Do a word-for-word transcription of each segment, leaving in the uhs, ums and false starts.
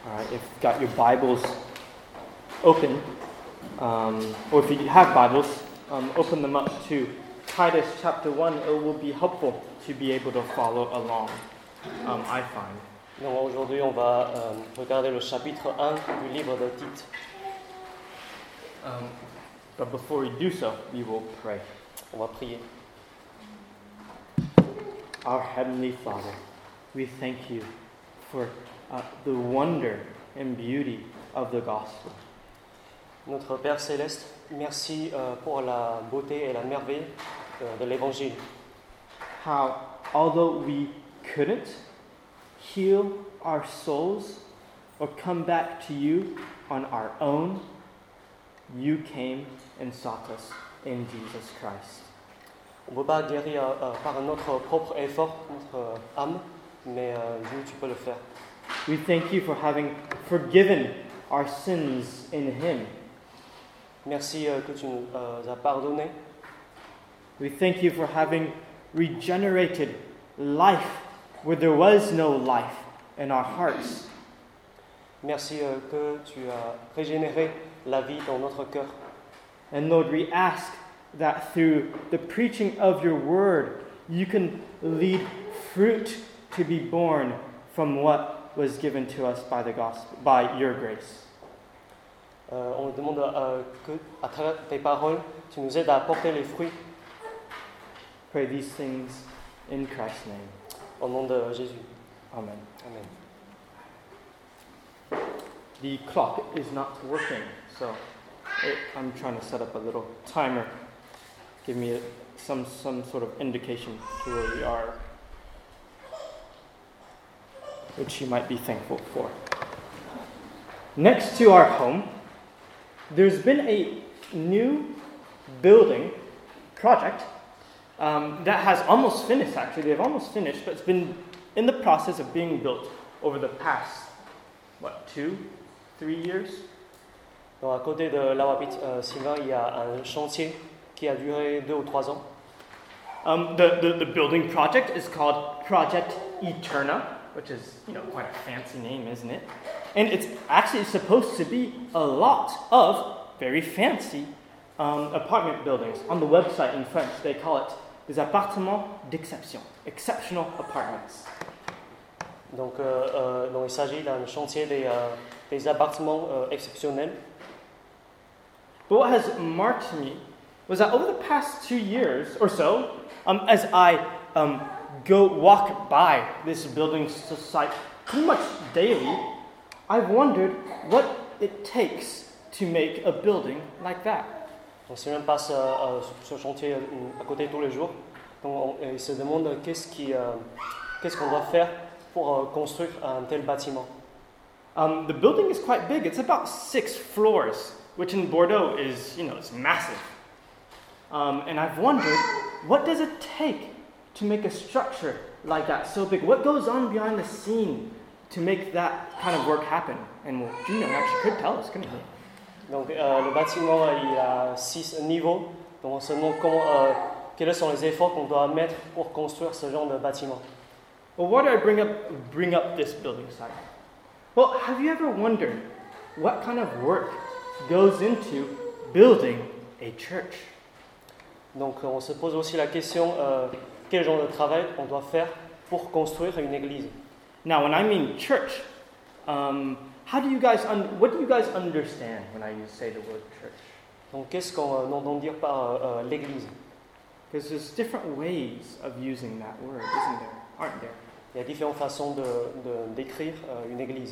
All right, if you've got your Bibles open, um, or if you have Bibles, um, open them up to Titus chapter one. It will be helpful to be able to follow along, um, I find. Donc aujourd'hui, on va euh, regarder le chapitre un du livre de Tite. Um, but before we do so, we will pray. On va prier. Our Heavenly Father, we thank you for uh, the wonder and beauty of the gospel. Notre Père Céleste, merci euh, pour la beauté et la merveille euh, de l'Évangile. How, although we couldn't heal our souls or come back to you on our own, you came and sought us in Jesus Christ. On ne peut pas guérir euh, par notre propre effort, notre euh, âme, mais euh, Dieu, tu peux le faire. We thank you for having forgiven our sins in Him. Merci euh, que tu nous euh, as pardonné. We thank you for having regenerated life where there was no life in our hearts. Merci euh, que tu as régénéré la vie dans notre cœur. And Lord, we ask that through the preaching of your word, you can lead fruit to be born from what was given to us by the gospel, by your grace. Euh, on te demande euh, que, à travers tes paroles, tu nous aides à porter les fruits. Pray these things in Christ's name. Au nom de Jésus. Amen. Amen. The clock is not working, so it, I'm trying to set up a little timer. Give me a, some some sort of indication to where we are, which you might be thankful for. Next to our home, there's been a new building project um, that has almost finished, actually. They've almost finished, but it's been in the process of being built over the past, what, two, three years? Donc, à côté de là où habite euh, Sylvain, il y a un chantier qui a duré deux ou trois ans. Um, the, the, the building project is called Project Eterna, which is, you know, quite a fancy name, isn't it? And it's actually supposed to be a lot of very fancy um, apartment buildings. On the website in French, they call it des appartements d'exception, exceptional apartments. Donc, euh, euh, donc il s'agit d'un chantier des, euh, des appartements euh, exceptionnels. But what has marked me was that over the past two years or so, um, as I um, go walk by this building site pretty much daily, I've wondered what it takes to make a building like that. Donc, si on passe euh, euh, ce chantier euh, à côté tous les jours, donc on, il se demande qu'est-ce, qui, euh, qu'est-ce qu'on doit faire pour euh, construire un tel bâtiment. Um, the building is quite big. It's about six floors, which in Bordeaux is, you know, it's massive. Um, and I've wondered, what does it take to make a structure like that so big? What goes on behind the scene to make that kind of work happen? And well, Gino actually could tell us, couldn't he? Donc euh, le bâtiment il a six niveaux, donc on se demande comment, euh, quels sont les efforts qu'on doit mettre pour construire ce genre de bâtiment. Well, why do I bring up bring up this building site? Well, have you ever wondered what kind of work goes into building a church? Donc on se pose aussi la question euh, quel genre de travail on doit faire pour construire une église. Now, when I mean church, um, how do you guys un- what do you guys understand when I use, say the word church? Donc qu'est-ce qu'on euh, entend dire par euh, euh, l'église? Because there's different ways of using that word, isn't there? Aren't there? Il y a différentes façons de, de, d'écrire euh, une église.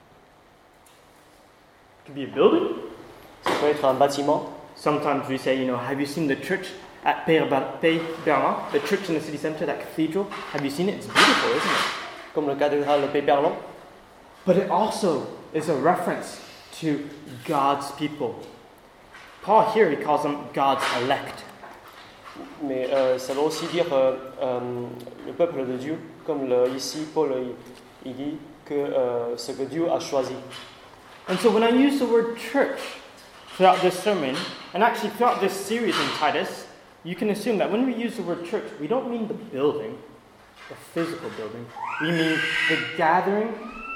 It could be a building. Ça peut être un bâtiment. Sometimes we say, you know, have you seen the church at Pays Berlin, the church in the city center, that cathedral? Have you seen it? It's beautiful, isn't it? Comme le cathédrale de Pays-Berlin. But it also is a reference to God's people. Paul here, he calls them God's elect. Mais euh, ça veut aussi dire euh, euh, le peuple de Dieu, comme le, ici Paul il, il dit que euh, ce que Dieu a choisi. And so when I use the word church throughout this sermon, and actually throughout this series in Titus, you can assume that when we use the word church, we don't mean the building, the physical building. We mean the gathering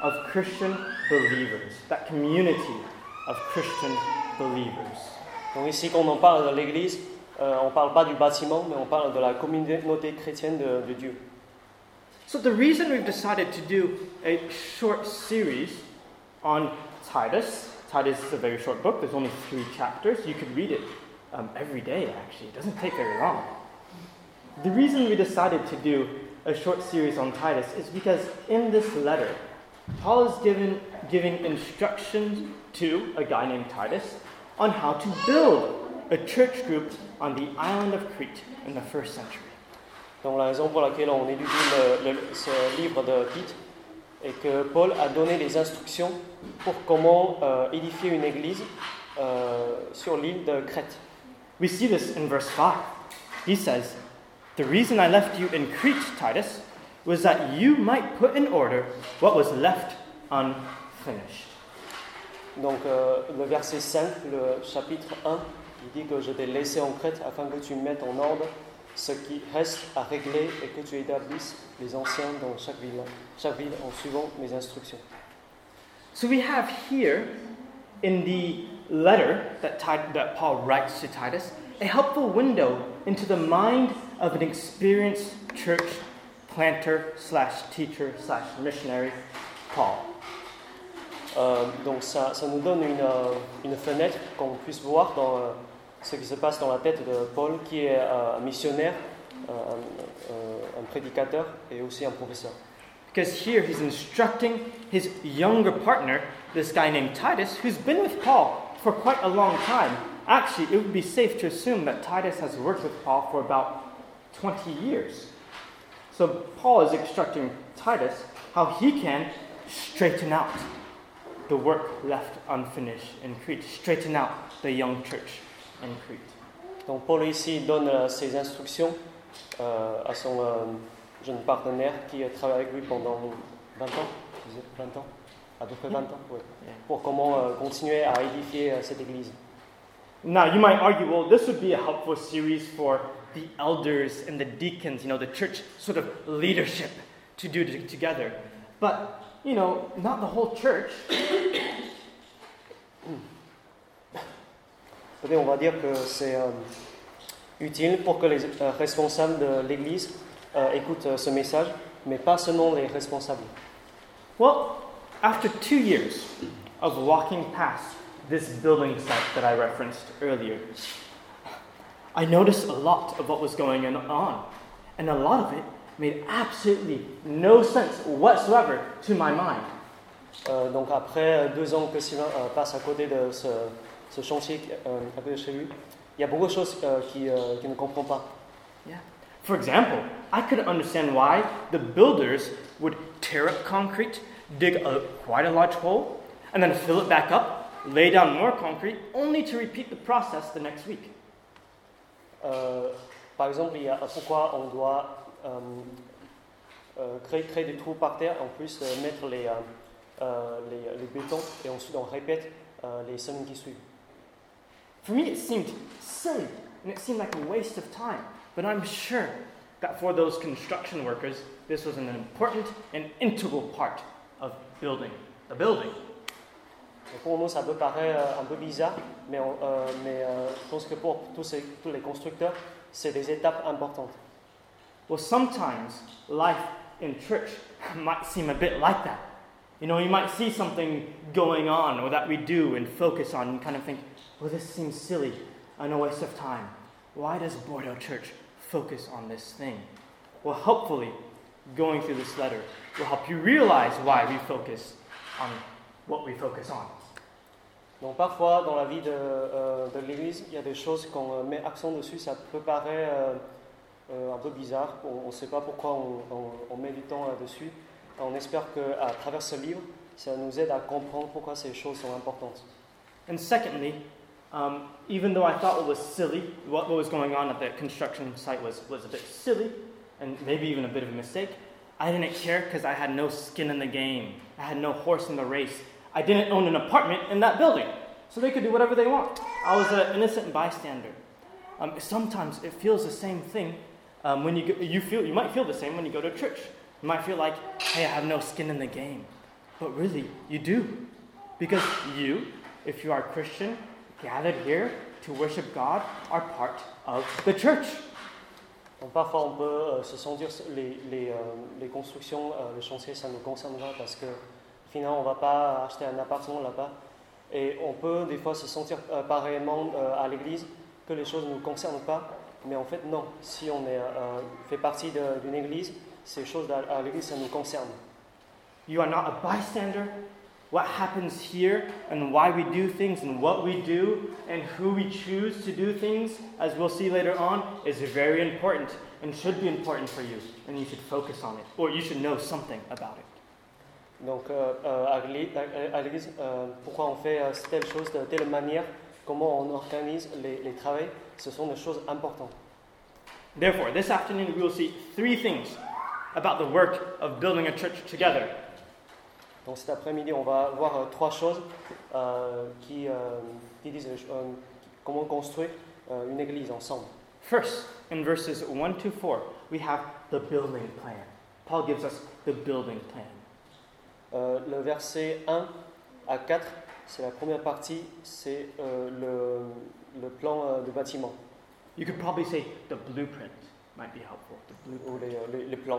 of Christian believers, that community of Christian believers. Donc ici, quand on parle de l'Église, euh, on ne parle pas du bâtiment, mais on parle de la communauté chrétienne de, de Dieu. So the reason we've decided to do a short series on Titus, Titus is a very short book, there's only three chapters, you could read it um, every day actually, it doesn't take very long. The reason we decided to do a short series on Titus is because in this letter, Paul is given, giving instructions to a guy named Titus on how to build a church group on the island of Crete in the first century. Donc la raison pour laquelle on étudie le, le, ce livre de Tite est que Paul a donné des instructions pour comment euh, édifier une église euh, sur l'île de Crète. We see this in verse five. He says, "The reason I left you in Crete, Titus, was that you might put in order what was left unfinished." Donc euh, le verset cinq, le chapitre un, il dit que je t'ai laissé en Crète afin que tu mettes en ordre ce qui reste à régler et que tu établisses les anciens dans chaque ville, chaque ville en suivant mes instructions. So we have here in the letter that, Tit- that Paul writes to Titus a helpful window into the mind of an experienced church planter slash teacher slash missionary, Paul. Euh, donc ça, ça nous donne une, euh, une fenêtre qu'on puisse voir dans euh, ce qui se passe dans la tête de Paul, qui est euh, un missionnaire, euh, un, euh, un prédicateur et aussi un professeur. Because here he's instructing his younger partner, this guy named Titus, who's been with Paul for quite a long time. Actually, it would be safe to assume that Titus has worked with Paul for about twenty years. So Paul is instructing Titus how he can straighten out the work left unfinished in Crete, straighten out the young church in Crete. Donc Paul ici donne euh, ses instructions euh, à son euh, jeune partenaire qui a travaillé avec lui pendant vingt ans, vingt ans, à peu près vingt ans, ouais, pour comment euh, continuer à édifier euh, cette église. Now, you might argue, well, this would be a helpful series for the elders and the deacons, you know, the church sort of leadership to do t- together. But, you know, not the whole church. Peut-être on va dire que c'est euh, utile pour que les euh, responsables de l'église euh, écoutent euh, ce message, mais pas seulement les responsables. Well, after two years of walking past this building site that I referenced earlier, I noticed a lot of what was going on, and a lot of it made absolutely no sense whatsoever to my mind. Euh, donc après deux ans que Sylvain euh, passe à côté de ce, ce chantier euh, à côté de chez lui, il y a beaucoup de choses euh, qu'il euh, qui ne comprend pas. Yeah. For example, I couldn't understand why the builders would tear up concrete, dig a, quite a large hole, and then fill it back up, lay down more concrete, only to repeat the process the next week. Euh, par exemple, il y a pourquoi on doit euh, euh, créer, créer des trous par terre, en plus euh, mettre les, euh, euh, les, les bétons, et ensuite on répète euh, les semaines qui suivent. For me, it seemed silly, and it seemed like a waste of time. But I'm sure that for those construction workers, this was an important and integral part of building a building. Et pour nous, ça peut paraître euh, un peu bizarre, mais, on, euh, mais euh, je pense que pour tous, ces, tous les constructeurs, c'est des étapes importantes. Well, sometimes life in church might seem a bit like that. You know, you might see something going on or that we do and focus on and kind of think, well, this seems silly and a waste of time. Why does Bordeaux Church focus on this thing? Well, hopefully, going through this letter will help you realize why we focus on what we focus on. Donc parfois, dans la vie de, euh, de l'Église, il y a des choses qu'on met accent dessus, ça peut paraître euh, euh, un peu bizarre, on ne sait pas pourquoi on, on, on met du temps là-dessus. On espère qu'à travers ce livre, ça nous aide à comprendre pourquoi ces choses sont importantes. And secondly, um, even though I thought it was silly, what was going on at the construction site was, was a bit silly, and maybe even a bit of a mistake, I didn't care because I had no skin in the game. I had no horse in the race. I didn't own an apartment in that building, so they could do whatever they want. I was an innocent bystander. Um, sometimes it feels the same thing um, when you go, you feel you might feel the same when you go to church. You might feel like, hey, I have no skin in the game. But really, you do. Because you, if you are a Christian, gathered here to worship God, are part of the church. Donc parfois on peut euh, se sentir les, les, euh, les constructions, euh, les chantiers, ça nous concernera parce que finalement on ne va pas acheter un appartement là-bas. Et on peut des fois se sentir euh, pareillement euh, à l'église que les choses ne nous concernent pas. Mais en fait non, si on est, euh, fait partie de, d'une église, ces choses à, à l'église ça nous concerne. You are not a bystander. What happens here and why we do things and what we do and who we choose to do things, as we'll see later on, is very important and should be important for you. And you should focus on it, or you should know something about it. Donc euh, euh, à l'église, à l'église euh, pourquoi on fait euh, telle chose de telle manière, comment on organise les, les travaux, ce sont des choses importantes. Therefore, this afternoon we will see three things about the work of building a church together. Donc cet après-midi, on va voir euh, trois choses euh, qui, euh, qui disent euh, comment construire euh, une église ensemble. First, in verses one to four, we have the building plan. Paul gives us the building plan. Euh, le verset un à quatre, c'est la première partie, c'est euh, le, le plan euh, de bâtiment. You could probably say the blueprint might be helpful. The blueprint. Ou les, les, les plans.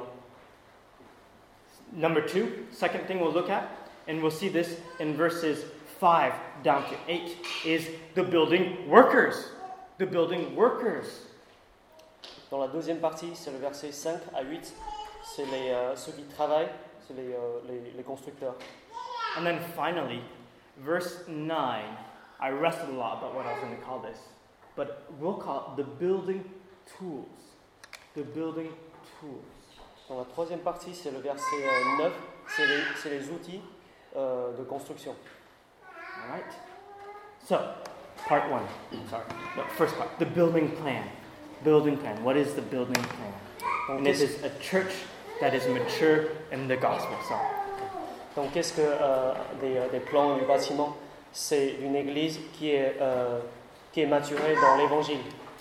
Number two, second thing we'll look at, and we'll see this in verses five down to eight, is the building workers. The building workers. Dans la deuxième partie, c'est le verset cinq à huit, c'est les, euh, ceux qui travaillent, c'est les, euh, les, les constructeurs. And then finally, verse nine, I wrestled a lot about what I was going to call this, but we'll call it the building tools. The building tools. Dans la troisième partie, c'est le verset euh, neuf, c'est les, c'est les outils euh, de construction. All right. So, part one. Sorry. No, first part. The building plan. Building plan. What is the building plan? Donc, And this is a church that is mature in the gospel. Sorry. Donc, qu'est-ce que euh, des, des plans du bâtiment? C'est une église qui est, euh, qui est maturée dans l'évangile.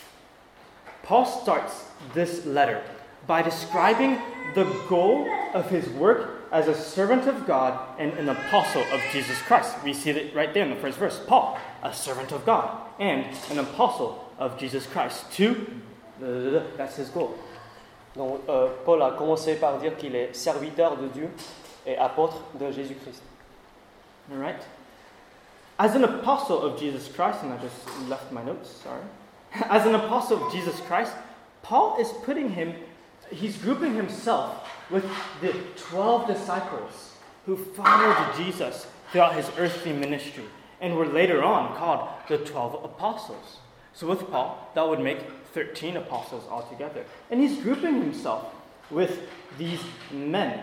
Paul starts this letter by describing the goal of his work as a servant of God and an apostle of Jesus Christ. We see it right there in the first verse. Paul, a servant of God and an apostle of Jesus Christ. Two, that's his goal. Donc, euh, Paul a commencé par dire qu'il est serviteur de Dieu et apôtre de Jésus-Christ. All right. As an apostle of Jesus Christ, and I just left my notes, sorry. As an apostle of Jesus Christ, Paul is putting him, he's grouping himself with the twelve disciples who followed Jesus throughout his earthly ministry and were later on called the twelve apostles. So with Paul, that would make thirteen apostles altogether. And he's grouping himself with these men.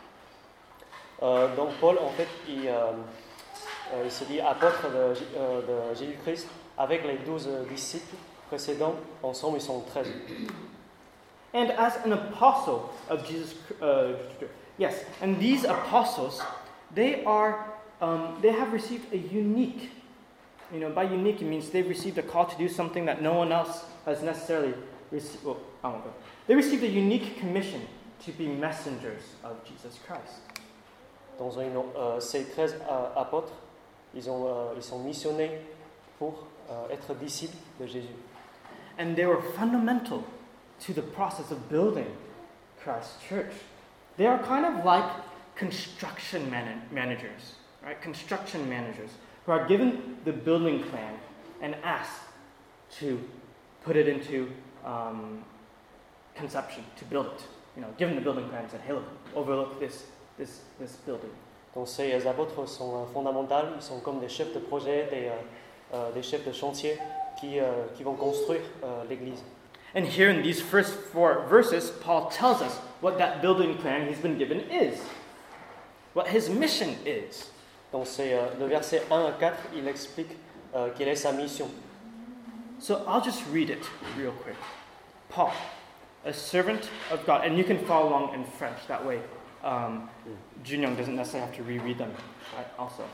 Euh, donc Paul, en fait, il, euh, euh, il se dit apôtre de, euh, de Jésus-Christ avec les douze disciples précédents. Ensemble, ils sont treize. And as an apostle of Jesus, uh, yes, and these apostles, they are, um, they have received a unique, you know, by unique it means they've received a call to do something that no one else has necessarily received. Well, I won't go. They received a unique commission to be messengers of Jesus Christ. Dans une, euh, ces treize euh, apôtres, ils, ont, euh, ils sont missionnés pour euh, être disciples de Jésus. And they were fundamental to the process of building Christ's church. They are kind of like construction man- managers, right? Construction managers who are given the building plan and asked to put it into um, conception, to build it. You know, given the building plan and said, hey, look, overlook this, this, this building. Donc ces apôtres sont euh, fondamentaux, ils sont comme des chefs de projet, des, euh, euh, des chefs de chantier qui, euh, qui vont construire euh, l'église. And here in these first four verses, Paul tells us what that building plan he's been given is, what his mission is. Donc c'est euh, le verset un à quatre, il explique euh, quelle est sa mission. So I'll just read it real quick. Paul, a servant of God, and you can follow along in French. That way, um, Junyoung doesn't necessarily have to reread them, right? Also.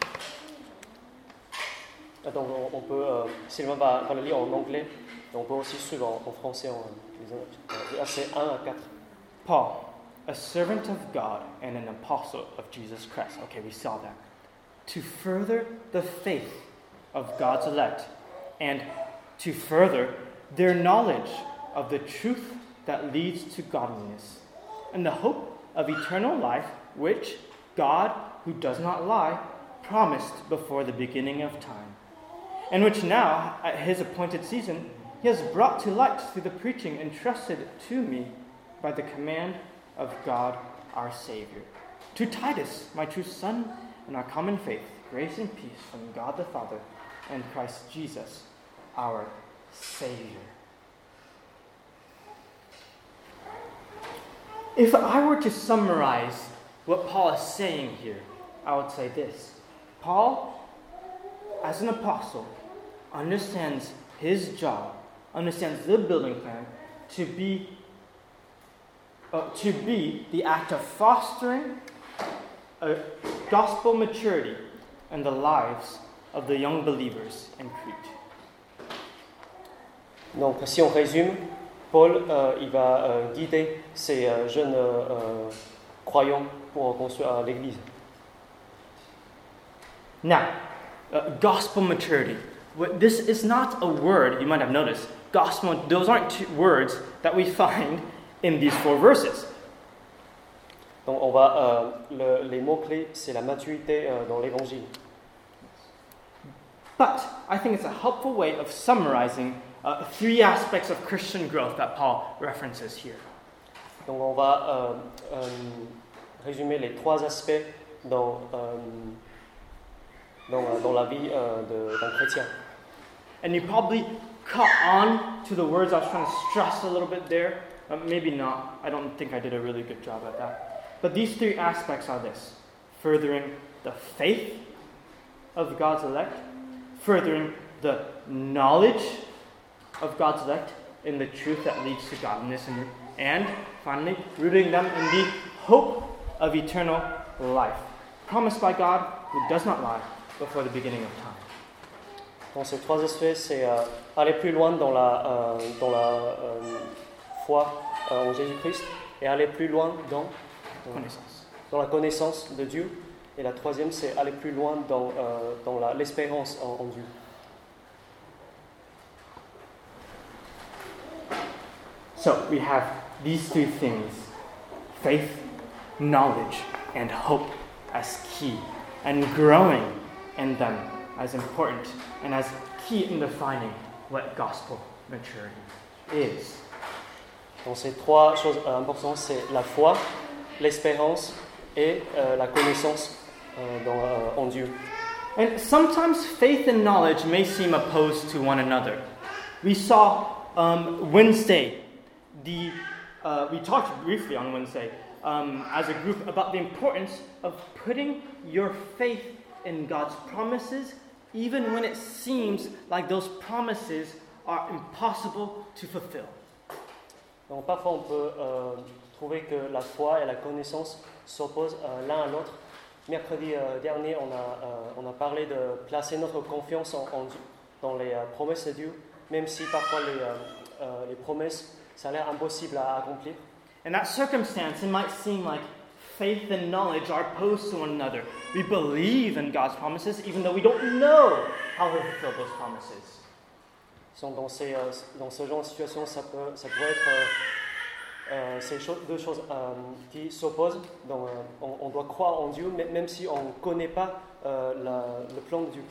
Donc on, on peut, euh, Sylvain va, va le lire en anglais, et on peut aussi suivre en, en français, en, les versets un à quatre. Paul, a servant of God and an apostle of Jesus Christ. Okay, we saw that. To further the faith of God's elect and to further their knowledge of the truth that leads to godliness and the hope of eternal life, which God, who does not lie, promised before the beginning of time, and which now, at his appointed season, he has brought to light through the preaching entrusted to me by the command of God our Savior. To Titus, my true son, in our common faith, grace and peace from God the Father and Christ Jesus, our Savior. If I were to summarize what Paul is saying here, I would say this. Paul, as an apostle, understands his job, understands the building plan to be, uh, to be the act of fostering a gospel maturity in the lives of the young believers in Crete. Donc, si on résume, Paul, euh, il va euh, guider ces euh, jeunes euh, croyants pour construire euh, l'Église. Now, uh, gospel maturity. This is not a word, you might have noticed. Gospel, those aren't two words that we find in these four verses. Donc, on va, euh, le, les mots-clés, c'est la maturité euh, dans l'Évangile. But I think it's a helpful way of summarizing uh, three aspects of Christian growth that Paul references here. Donc, on va euh, euh, résumer les trois aspects dans, euh, dans, dans la vie euh, de, d'un chrétien. And you probably caught on to the words I was trying to stress a little bit there. Uh, maybe not. I don't think I did a really good job at that. But these three aspects are this: furthering the faith of God's elect, furthering the knowledge of God's elect in the truth that leads to godliness, and, and finally, rooting them in the hope of eternal life, promised by God who does not lie before the beginning of time. Donc ces trois aspects, c'est euh, aller plus loin dans la, euh, dans la euh, foi euh, en Jésus-Christ et aller plus loin dans, dans, dans la connaissance de Dieu. Et la troisième, c'est aller plus loin dans, euh, dans la, l'espérance en, en Dieu. So we have these three things: faith, knowledge, and hope as key, and growing in them as important and as key in defining what gospel maturity is. Donc ces trois choses euh, importantes, c'est la foi, l'espérance et euh, la connaissance euh, dans, euh, en Dieu. And sometimes faith and knowledge may seem opposed to one another. We saw um, Wednesday, the uh, we talked briefly on Wednesday um, as a group about the importance of putting your faith in God's promises, even when it seems like those promises are impossible to fulfill. Donc parfois on peut euh, trouver que la foi et la connaissance s'opposent euh, l'un à l'autre. Mercredi euh, dernier, on a, euh, on a parlé de placer notre confiance en, en, dans les euh, promesses de Dieu, même si parfois les, euh, euh, les promesses, ça a l'air impossible à accomplir. In that circumstance, it might seem like faith and knowledge are opposed to one another. We believe in God's promises, even though we don't know how to fulfill those promises. Dans, ces, euh, dans ce genre de situation, ça peut, ça peut être euh, euh, ces cho- deux choses euh, qui s'opposent. Donc, euh, on, on doit croire en Dieu, même si on ne connaît pas euh, la, le plan de Dieu.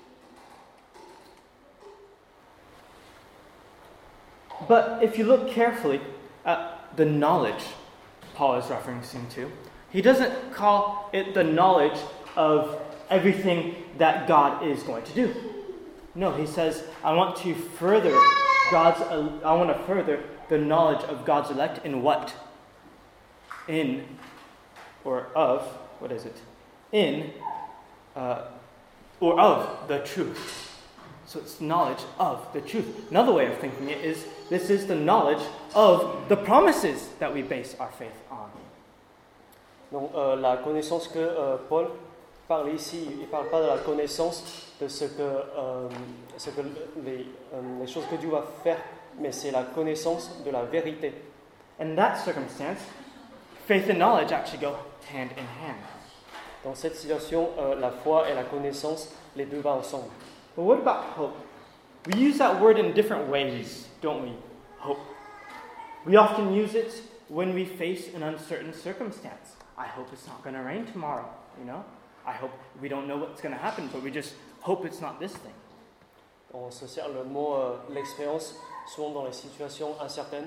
But if you look carefully at the knowledge Paul is referencing to, he doesn't call it the knowledge of everything that God is going to do. No, he says, I want to further God's, I want to further the knowledge of God's elect in what? In, or of, what is it? In, uh, or of the truth. So it's knowledge of the truth. Another way of thinking it is, this is the knowledge of the promises that we base our faith on. Donc euh, la connaissance que euh, Paul parle ici, il ne parle pas de la connaissance de ce que, euh, ce que les, euh, les choses que Dieu va faire, mais c'est la connaissance de la vérité. In that circumstance, faith and knowledge actually go hand in hand. Dans cette situation, euh, la foi et la connaissance, les deux vont ensemble. But what about hope? We use that word in different ways, don't we? Hope. We often use it when we face an uncertain circumstance. I hope it's not going to rain tomorrow, you know? I hope we don't know what's going to happen, but we just hope it's not this thing. On se sert le mot euh, l'expérience souvent dans les situations incertaines.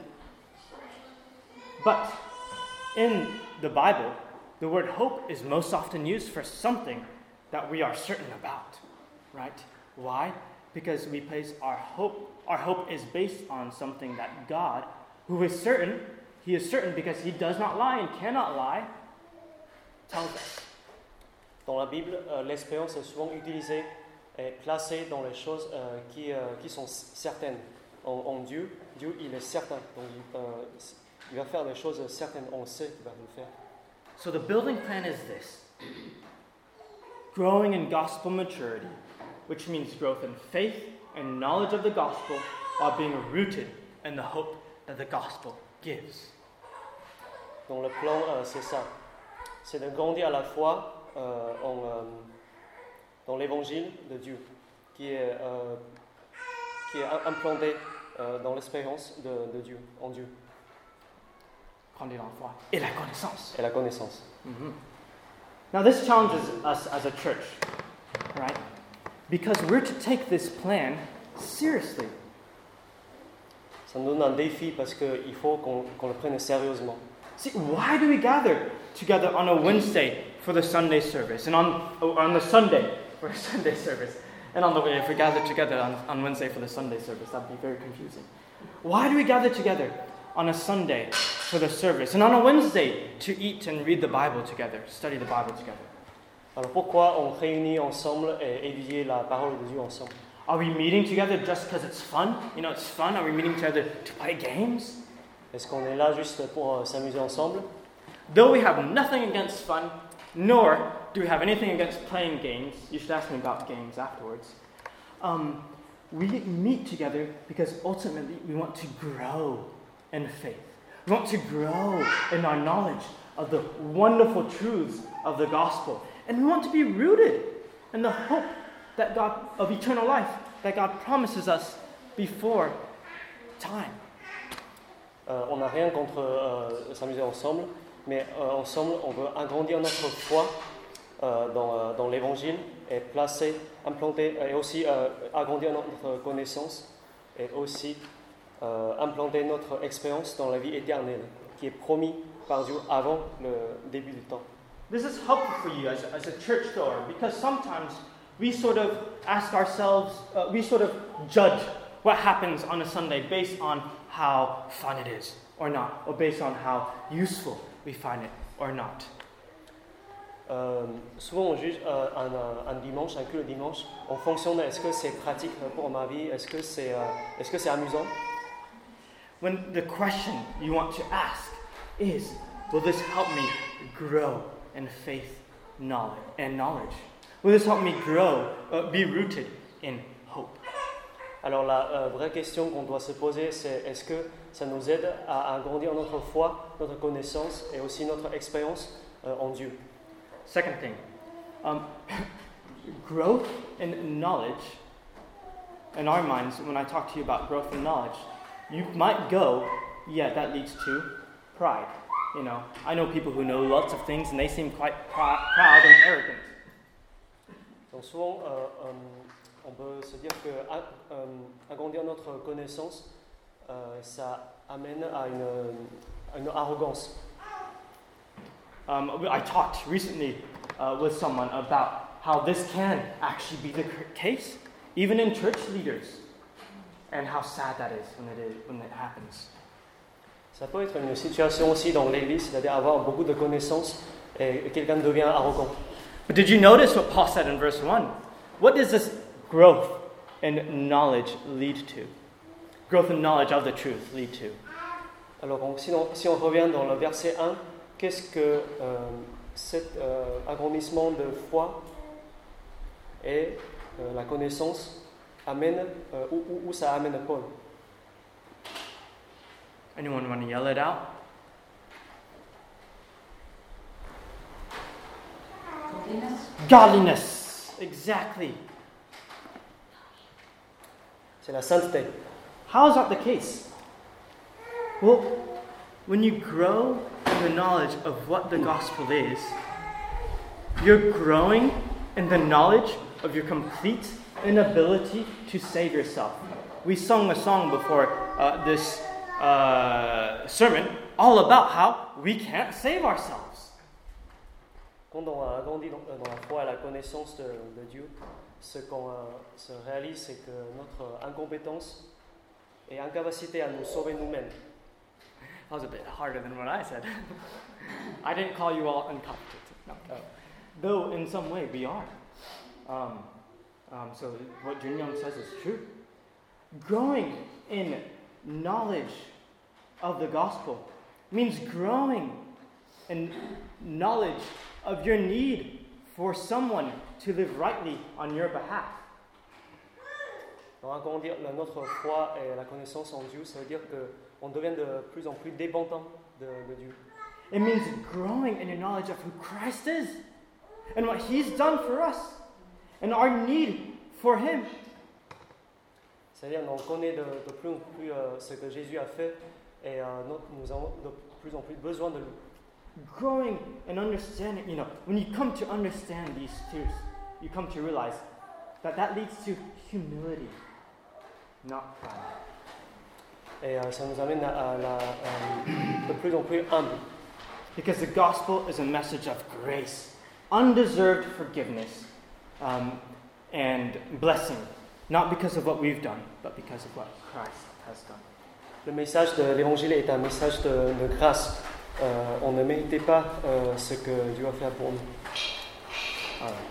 But in the Bible, the word hope is most often used for something that we are certain about, right? Why? Because we place our hope, our hope is based on something that God, who is certain, he is certain because he does not lie and cannot lie, tells us. Dans la Bible, euh, l'expérience est souvent utilisée et placée dans les choses euh, qui, euh, qui sont certaines. En, en Dieu, Dieu, il est certain. Donc, il, euh, il va faire des choses certaines. On sait qu'il va le faire. So the building plan is this. Growing in gospel maturity, which means growth in faith and knowledge of the gospel while being rooted in the hope that the gospel gives. Donc le plan, euh, c'est ça. C'est de grandir à la fois euh, en, euh, dans l'évangile de Dieu, qui est, euh, qui est implanté euh, dans l'expérience de, de Dieu, en Dieu. Grandir dans la foi et la connaissance. Et la connaissance. Mm-hmm. Now this challenges us as a church, right? Because we're to take this plan seriously. Ça nous donne un défi parce qu'il faut qu'on, qu'on le prenne sérieusement. See, why do we gather together on a Wednesday for the Sunday service, and on on the Sunday for a Sunday service, and on the if we gather together on, on Wednesday for the Sunday service, that'd be very confusing. Why do we gather together on a Sunday for the service, and on a Wednesday to eat and read the Bible together, study the Bible together? Alors pourquoi on réunit ensemble et étudier la parole de Dieu ensemble? Are we meeting together just because it's fun? You know, it's fun. Are we meeting together to play games? Est-ce qu'on est là juste pour euh, s'amuser ensemble? Though we have nothing against fun, nor do we have anything against playing games. You should ask me about games afterwards. Um, we meet together because ultimately we want to grow in faith. We want to grow in our knowledge of the wonderful truths of the gospel. And we want to be rooted in the hope that God of eternal life that God promises us before time. Euh, on n'a rien contre euh, s'amuser ensemble, mais euh, ensemble, on veut agrandir notre foi euh, dans, euh, dans l'Évangile et placer, implanter, et aussi euh, agrandir notre connaissance et aussi euh, implanter notre expérience dans la vie éternelle qui est promis par Dieu avant le début du temps. This is helpful for you as, as a churchgoer because sometimes we sort of ask ourselves, uh, we sort of judge what happens on a Sunday based on how fun it is or not, or based on how useful we find it or not. Euh, souvent on juge euh, un, un dimanche, un culte le dimanche, en fonction de est-ce que c'est pratique pour ma vie, est-ce que c'est, euh, est-ce que c'est amusant. When the question you want to ask is, will this help me grow in faith knowledge and knowledge? Will this help me grow, uh, be rooted in hope? Alors la euh, vraie question qu'on doit se poser, c'est est-ce que ça nous aide à agrandir notre foi, notre connaissance et aussi notre expérience euh, en Dieu. Second thing, um, growth in knowledge, in our minds, when I talk to you about growth in knowledge, you might go, yeah, that leads to pride. You know, I know people who know lots of things and they seem quite pr- proud and arrogant. Donc souvent, euh, euh, on peut se dire que euh, agrandir notre connaissance, euh, ça amène à une, à une arrogance. Um, I talked recently uh, with someone about how this can actually be the case, even in church leaders, and how sad that is when it, is, when it happens. Ça peut être une situation aussi dans l'Église, c'est-à-dire avoir beaucoup de connaissances et quelqu'un devient arrogant. But did you notice what Paul said in verse one? What does this growth in knowledge lead to? Growth in knowledge of the truth lead to? Alors, si on, si on revient dans le verset un, qu'est-ce que euh, cet euh, agrandissement de foi et euh, la connaissance amène, euh, où, où, où ça amène Paul? Anyone want to yell it out? Godliness. Exactly. C'est la sainteté. How is that the case? Well, when you grow in the knowledge of what the gospel is, you're growing in the knowledge of your complete inability to save yourself. We sung a song before uh, this uh, sermon all about how we can't save ourselves. Quand on a grandi dans, dans la foi et la connaissance de, de Dieu, ce qu'on euh, se réalise, c'est que notre incompétence et incapacité à nous sauver nous-mêmes. That was a bit harder than what I said. I didn't call you all incompetent. No. Uh, though in some way we are. Um, um, so what Jun Young says is true. Growing in knowledge of the gospel means growing in knowledge of your need for someone to live rightly on your behalf. Alors, agrandir notre foi et la connaissance en Dieu, ça veut dire qu'on devient de plus en plus dépendant de, de Dieu. It means growing in your knowledge of who Christ is and what He's done for us and our need for Him. C'est-à-dire qu'on connaît de, de plus en plus euh, ce que Jésus a fait et euh, nous avons de plus en plus besoin de lui. Growing and understanding, you know, when you come to understand these truths, you come to realize that that leads to humility, not pride. Et euh, ça nous amène à, à la, à, de plus en plus humble. Because the gospel is a message of grace, undeserved forgiveness, um, and blessing, not because of what we've done, but because of what Christ has done. Le message de l'Évangile est un message de, de grâce. Euh, on ne méritait pas euh, ce que Dieu a fait pour nous. All right.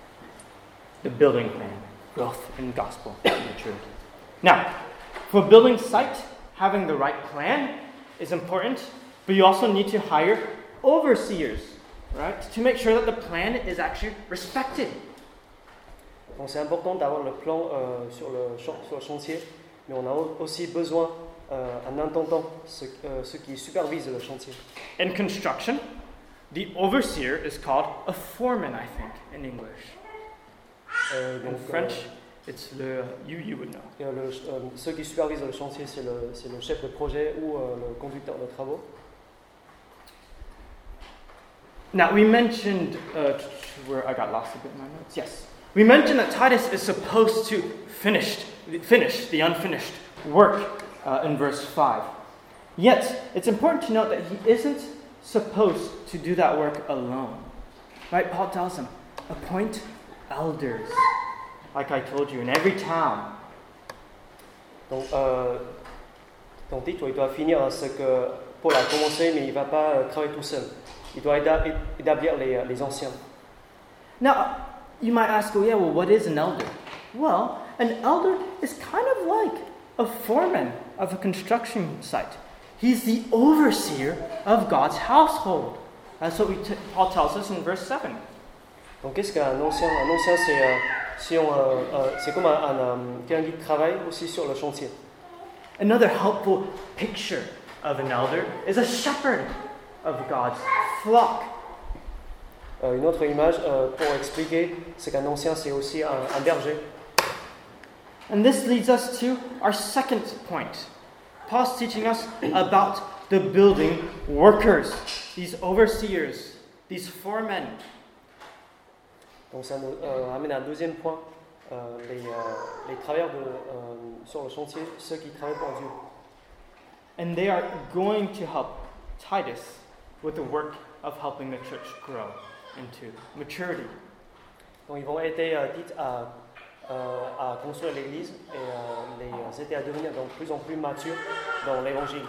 The building plan, growth in gospel maturity. Now, for a building site, having the right plan is important, but you also need to hire overseers, right, to make sure that the plan is actually respected. Donc c'est important d'avoir le plan euh, sur, le, sur le chantier, mais on a aussi besoin euh, un intendant, ce, euh, ce qui supervise le chantier. In construction, the overseer is called a foreman, I think, in English. Euh, In donc, French, euh, it's le, you, you would know. et le, euh, ceux qui supervisent le chantier, c'est le, c'est le chef de projet ou euh, le conducteur de travaux. Now, we mentioned, uh, where I got lost a bit in my notes. Yes. We mentioned that Titus is supposed to finish, finish the unfinished work uh, in verse five. Yet, it's important to note that he isn't supposed to do that work alone. Right? Paul tells him, appoint elders, like I told you, in every town. Donc, euh, donc Tito, il doit finir ce que Paul a commencé, mais il ne va pas euh, travailler tout seul. Il doit établir les, les anciens. Now, you might ask, oh yeah, well, what is an elder? Well, an elder is kind of like a foreman of a construction site. He's the overseer of God's household. That's what we t- Paul tells us in verse seven. Donc, qu'est-ce qu'un ancien? Un ancien, c'est, euh, si on, euh, euh, c'est comme un, un, un, quelqu'un qui travaille aussi sur le chantier. Another helpful picture of an elder is a shepherd of God's flock. Euh, une autre image euh, pour expliquer, c'est qu'un ancien, c'est aussi un, un berger. And this leads us to our second point. Paul's teaching us about the building workers, these overseers, these foremen. Donc ça nous euh, amène à un deuxième point, euh, les, euh, les travailleurs de, euh, sur le chantier, ceux qui travaillent pour Dieu. And they are going to help Titus with the work of helping the church grow into maturity. Donc ils vont aider euh, Tite à, euh, à construire l'Église et euh, les aider à devenir donc plus en plus matures dans l'Évangile.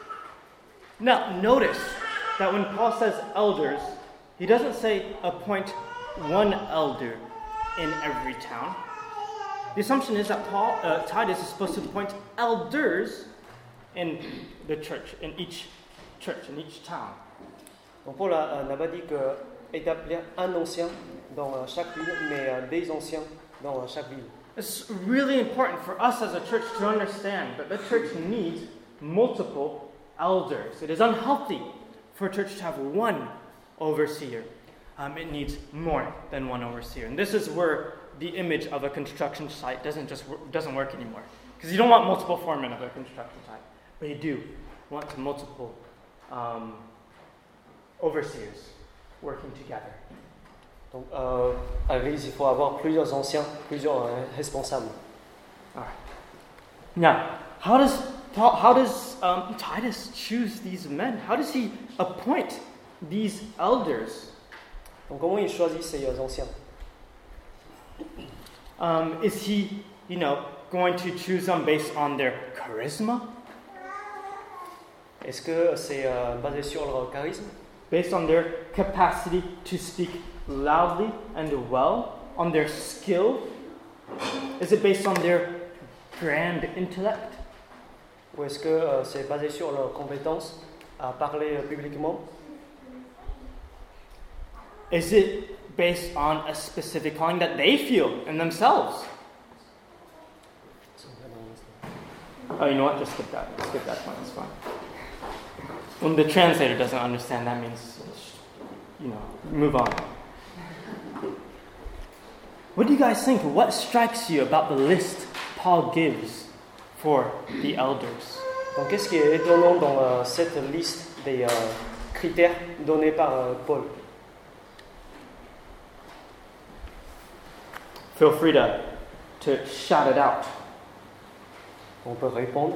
Now, notice that when Paul says elders, he doesn't say appoint one elder in every town. The assumption is that Paul, uh, Titus is supposed to appoint elders in the church, in each church, in each town. Donc Paul a- n'a pas dit que établir un ancien dans euh, chaque ville, mais euh, des anciens dans euh, chaque ville. It's really important for us as a church to understand that the church needs multiple elders. It is unhealthy for a church to have one overseer. um, it needs more than one overseer. And this is where the image of a construction site doesn't just wor- doesn't work anymore. Because you don't want multiple foremen of a construction site, but you do want multiple um, overseers working together. Donc, euh, à l'église, il faut avoir plusieurs anciens, plusieurs euh, responsables. All right. Now, how does how, how does um, Titus choose these men? How does he appoint these elders? Donc, comment il choisit ces euh, anciens? Um, is he, you know, going to choose them based on their charisma, Est-ce que c'est euh, basé sur leur charisme? based on their capacity to speak loudly and well, on their skill? Is it based on their grand intellect? Ou est-ce que euh, c'est basé sur leurs compétences à parler euh, publiquement? Is it based on a specific calling that they feel in themselves? Oh, you know what? Just skip that. Skip that point. It's fine. When the translator doesn't understand, that means, you know, move on. What do you guys think? What strikes you about the list Paul gives for the elders? Donc, qu'est-ce qui est étonnant dans euh, cette liste des euh, critères donnés par euh, Paul? Feel free to, to shout it out. On peut répondre.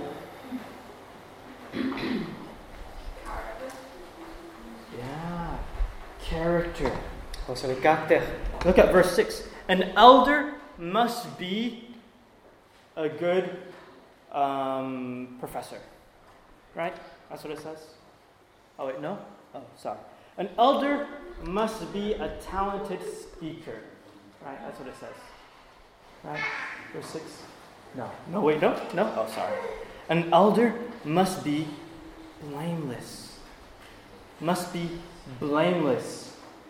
Yeah, character. Donc, c'est le caractère. Look at verse six. An elder must be a good um, professor. Right? That's what it says? Oh, wait, no? Oh, sorry. An elder must be a talented speaker. Right? That's what it says. Right? Verse six? No. No, wait, no? No? Oh, sorry. An elder must be blameless. Must be blameless.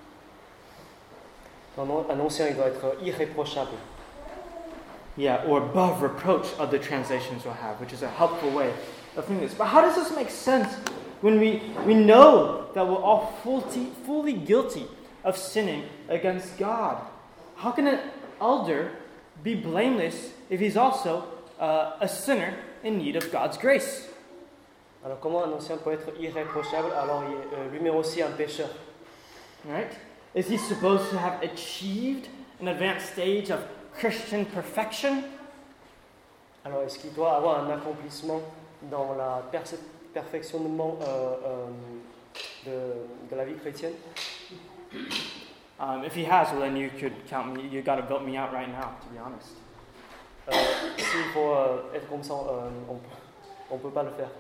Un, un ancien, il doit être irréprochable. Yeah, or above reproach, other translations will have, which is a helpful way of thinking this. But how does this make sense when we, we know that we're all fully, fully guilty of sinning against God? How can an elder be blameless if he's also uh, a sinner in need of God's grace? Alors, comment un ancien peut être irréprochable alors il est euh, lui-même aussi un pécheur? Right? Is he supposed to have achieved an advanced stage of Christian perfection? Alors, est-ce qu'il doit avoir un accomplissement dans le perce- perfectionnement euh, euh, de, de la vie chrétienne? Um, if he has, well, then you could count me. You got to vote me out right now, to be honest. Euh, S'il faut euh, être comme ça, euh, on ne peut pas le faire.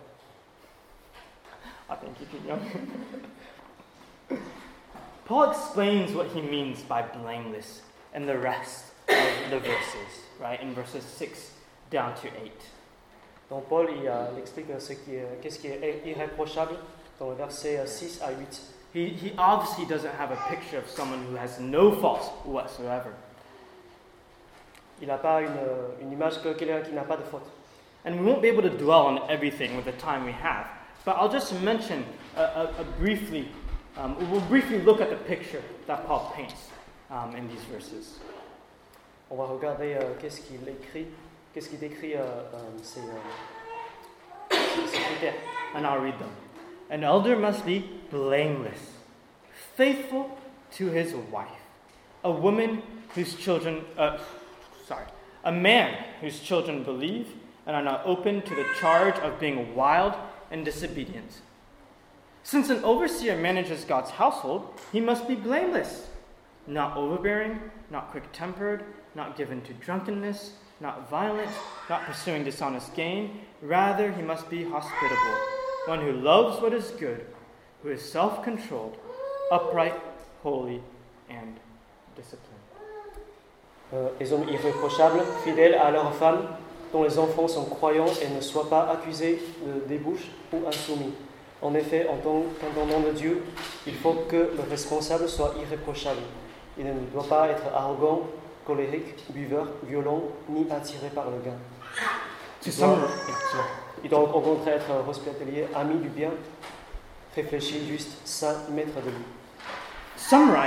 I think you can. Yeah. Paul explains what he means by blameless in the rest of the verses, right? In verses six down to eight. Donc Paul il, euh, il explique ce qui est, qu'est-ce qui est irréprochable dans le verset six à huit. He, he obviously doesn't have a picture of someone who has no faults whatsoever. Il n'a pas une, une image que quelqu'un qui n'a pas de faute. And we won't be able to dwell on everything with the time we have, but I'll just mention a, a, a briefly, um, we'll briefly look at the picture that Paul paints um, in these verses. On va regarder euh, qu'est-ce qu'il écrit, qu'est-ce qu'il décrit euh, euh, ces, euh, ces critères. And I'll read them. An elder must be blameless, faithful to his wife, a woman whose children, uh, sorry, a man whose children believe and are not open to the charge of being wild and disobedient. Since an overseer manages God's household, he must be blameless, not overbearing, not quick-tempered, not given to drunkenness, not violent, not pursuing dishonest gain. Rather, he must be hospitable, one who loves what is good, who is self-controlled, upright, holy, and disciplined. Euh, les hommes irréprochables, fidèles à leurs femmes, dont les enfants sont croyants et ne soient pas accusés de débauche ou insoumis. En effet, en tant qu'intendant de Dieu, il faut que le responsable soit irréprochable. Il ne doit pas être arrogant, colérique, buveur, violent, ni attiré par le gain. Il doit, il doit au contraire être hospitalier, ami du bien, réfléchi, juste, saint, maître de lui. Summarize,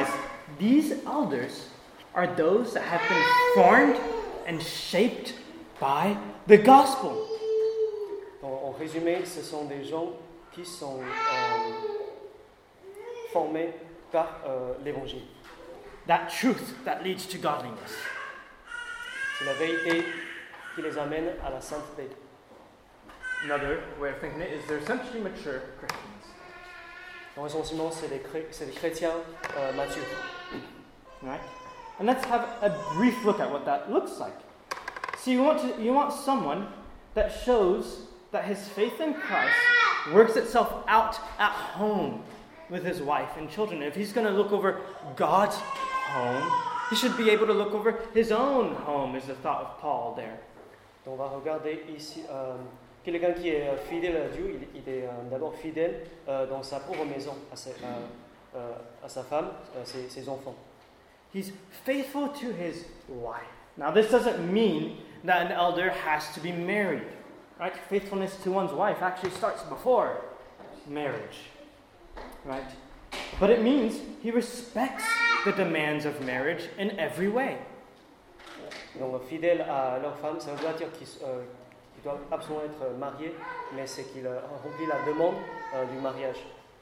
these elders are those that have been formed and shaped by the gospel. En, en résumé, ce sont des gens qui sont euh, formés par euh, l'évangile. That truth that leads to godliness. C'est la vérité qui les amène à la sainteté. Another way of thinking it is they're essentially mature Christians. Donc essentiellement, c'est des, chré- c'est des chrétiens euh, matures. Right? And let's have a brief look at what that looks like. So you want to, you want someone that shows that his faith in Christ works itself out at home with his wife and children. If he's going to look over God's home, he should be able to look over his own home, is the thought of Paul there. Donc on va regarder ici euh, quelqu'un qui est fidèle à Dieu. Il, il est euh, d'abord fidèle euh, dans sa propre maison à, ses, euh, euh, à sa femme, euh, ses, ses enfants. He's faithful to his wife. Now, this doesn't mean that an elder has to be married, right? Faithfulness to one's wife actually starts before marriage, right? But it means he respects the demands of marriage in every way. Donc fidèle à leur femme, ça veut pas dire qu'ils euh, qu'ils doivent absolument être mariés, mais c'est qu'ils euh, remplissent la demande euh, du mariage.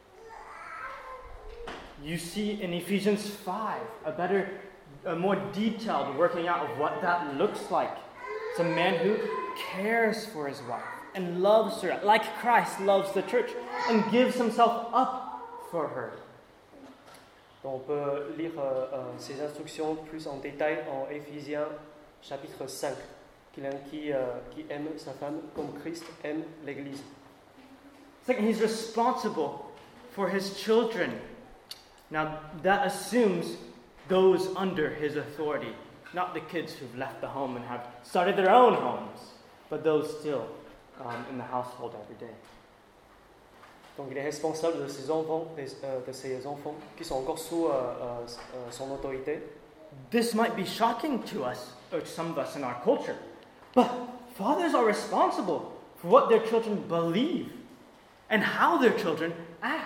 You see in Ephesians five a better, a more detailed working out of what that looks like. It's a man who cares for his wife and loves her, like Christ loves the church, and gives himself up for her. Donc on peut lire euh, euh, ces instructions plus en détail en Éphésiens chapitre cinq, quelqu'un qui, euh, qui aime sa femme comme Christ aime l'Église. Second, he's responsible for his children. Now, that assumes those under his authority, not the kids who've left the home and have started their own homes, but those still um, in the household every day. Donc il est responsable de ses enfants, des, euh, de ses enfants qui sont encore sous euh, euh, euh, son autorité. This might be shocking to us, or to some of us in our culture, but fathers are responsible for what their children believe and how their children act.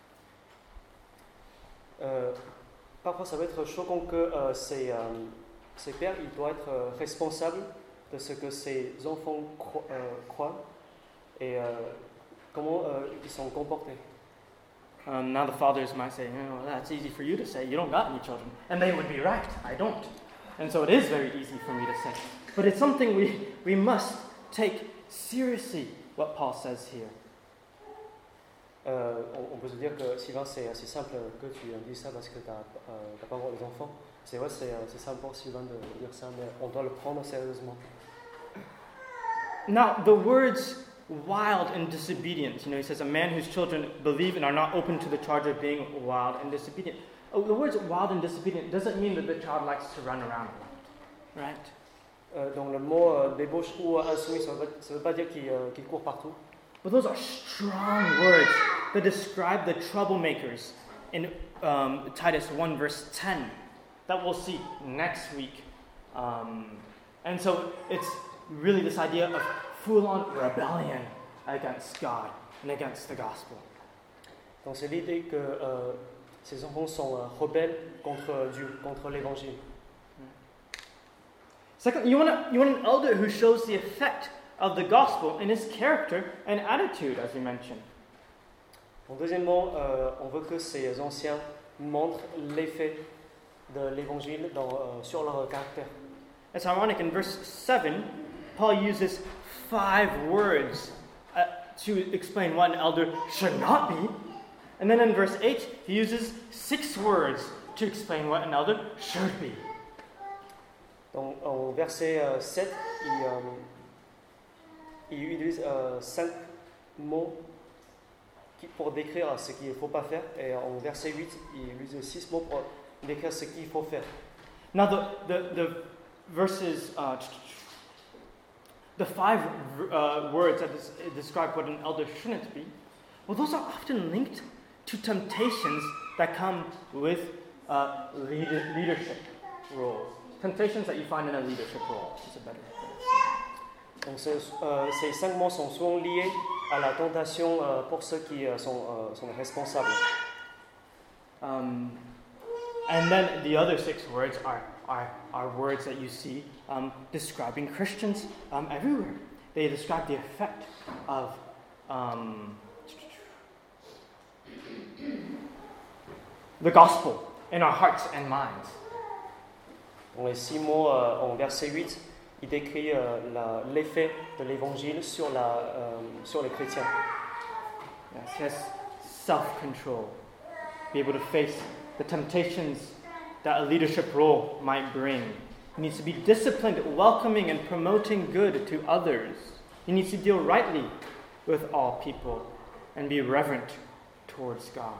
Euh, parfois, ça va être choquant que euh, ces, euh, ces pères, ils doivent être euh, responsables de ce que ces enfants cro- euh, croient et euh, comment euh, ils sont comportés. Um, now the fathers might say, oh, that's easy for you to say. You don't got any children. And they would be right. I don't. And so it is very easy for me to say. But it's something we, we must take seriously, what Paul says here. Euh, on, on peut se dire que Sylvain, c'est assez simple que tu dis ça parce que tu n'as euh, pas encore les enfants. C'est vrai, c'est, c'est simple pour Sylvain de dire ça, mais on doit le prendre sérieusement. Now, the words wild and disobedient, you know, he says, a man whose children believe and are not open to the charge of being wild and disobedient. Oh, the words wild and disobedient doesn't mean that the child likes to run around a lot, right? Euh, donc le mot euh, débauche ou insoumis, ça ne veut, veut pas dire qu'il, euh, qu'il court partout. But those are strong words that describe the troublemakers in um, Titus one verse ten that we'll see next week. Um, and so it's really this idea of full-on rebellion against God and against the gospel. Donc c'est l'idée que euh, ces enfants sont euh, rebelles contre Dieu, contre l'Évangile. Second, you want, a, you want an elder who shows the effect of the gospel in his character and attitude, as we mentioned. Donc, deuxièmement, euh, on veut que ces anciens montrent l'effet de l'Évangile dans, euh, sur leur caractère. It's ironic, in verse seven, Paul uses five words uh, to explain what an elder should not be. And then in verse eight, he uses six words to explain what an elder should be. Donc, au verset euh, sept, il, euh, il utilise euh, cinq mots qui, pour décrire ce qu'il ne faut pas faire. Et en verset huit, il utilise six mots pour décrire ce qu'il faut faire. Now, the, the, the verses, uh, the five uh, words that describe what an elder shouldn't be, well, those are often linked to temptations that come with uh, leader, leadership roles. Temptations that you find in a leadership role is a better way. Donc, ce, euh, ces cinq mots sont souvent liés à la tentation euh, pour ceux qui euh, sont, euh, sont responsables. Um, And then the other six words are, are, are words that you see um, describing Christians um, everywhere. They describe the effect of um, the gospel in our hearts and minds. Dans les six mots, euh, en verset huit, il décrit euh, la, l'effet de l'évangile sur, la, euh, sur les chrétiens. Yes, yes, self-control. Be able to face the temptations that a leadership role might bring. He needs to be disciplined, welcoming, and promoting good to others. He needs to deal rightly with all people and be reverent towards God.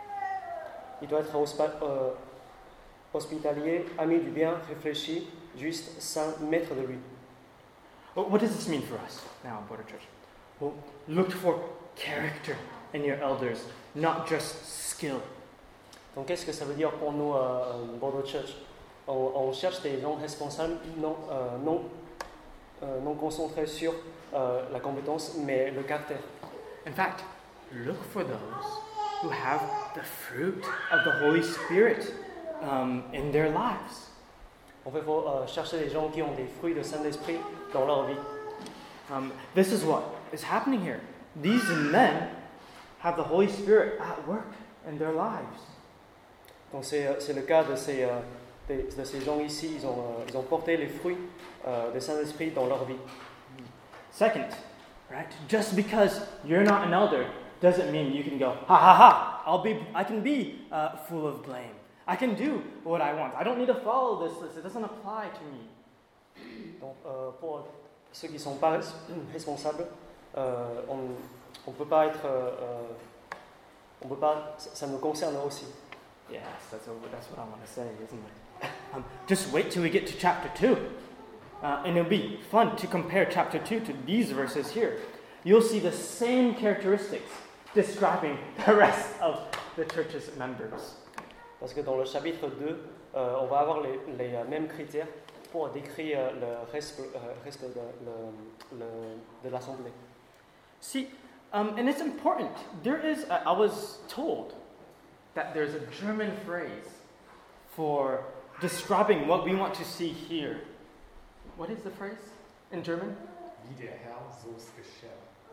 Il doit être hospa- euh, hospitalier, ami du bien, réfléchi, juste, saint, maître de lui. Well, what does this mean for us now in Border Church? Well, look for character in your elders, not just skill. Donc qu'est-ce que ça veut dire pour nous, euh, Bordeaux Church? on, on cherche des gens responsables, non, euh, non, euh, non concentrés sur euh, la compétence, mais le caractère. In fact, look for those who have the fruit of the Holy Spirit um, in their lives. En fait, il faut euh, chercher des gens qui ont des fruits de Saint-Esprit dans leur vie. Um, this is what is happening here. These men have the Holy Spirit at work in their lives. Donc c'est, c'est le cas de ces, euh, de, de ces gens ici, ils ont, euh, ils ont porté les fruits euh, de Saint-Esprit dans leur vie. Second, right? Just because you're not an elder doesn't mean you can go, ha ha ha, I'll be, I can be uh, full of blame. I can do what I want. I don't need to follow this list. It doesn't apply to me. Donc euh, pour ceux qui ne sont pas responsables, euh, on ne peut pas être, euh, on peut pas, ça nous concerne aussi. Yes, that's what, that's what I want to say, isn't it? Um, just wait till we get to chapter two. Uh, and it'll be fun to compare chapter two to these verses here. You'll see the same characteristics describing the rest of the church's members. Parce que dans le chapitre deux, euh, on va avoir les, les mêmes critères pour décrire le reste, euh, reste de, le, le, de l'assemblée. See, um, and it's important. There is, a, I was told that there's a German phrase for describing what we want to see here. What is the phrase in German? Wie der Herr, so es geschah.